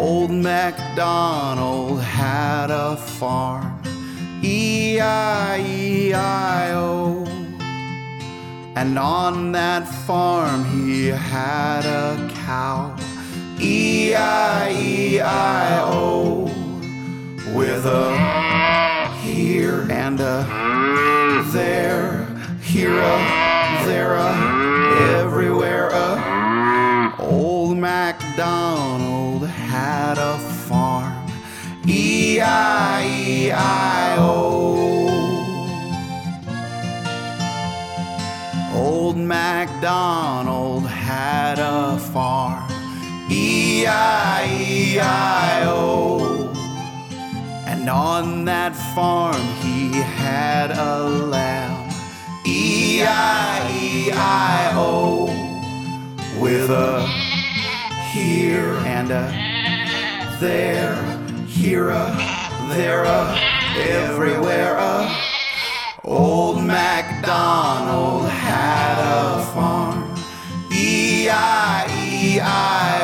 Old MacDonald had a farm, E-I-E-I-O. And on that farm he had a cow, E-I-E-I-O. With a here and a there, here a, there a, everywhere a. Old MacDonald had a farm, E-I-E-I-O. Old MacDonald had a farm, E-I-E-I-O. And on that farm he had a lamb, E-I-E-I-O. With a here and a there, here a, there a, everywhere a. Old MacDonald had a farm, E-I-E-I-O.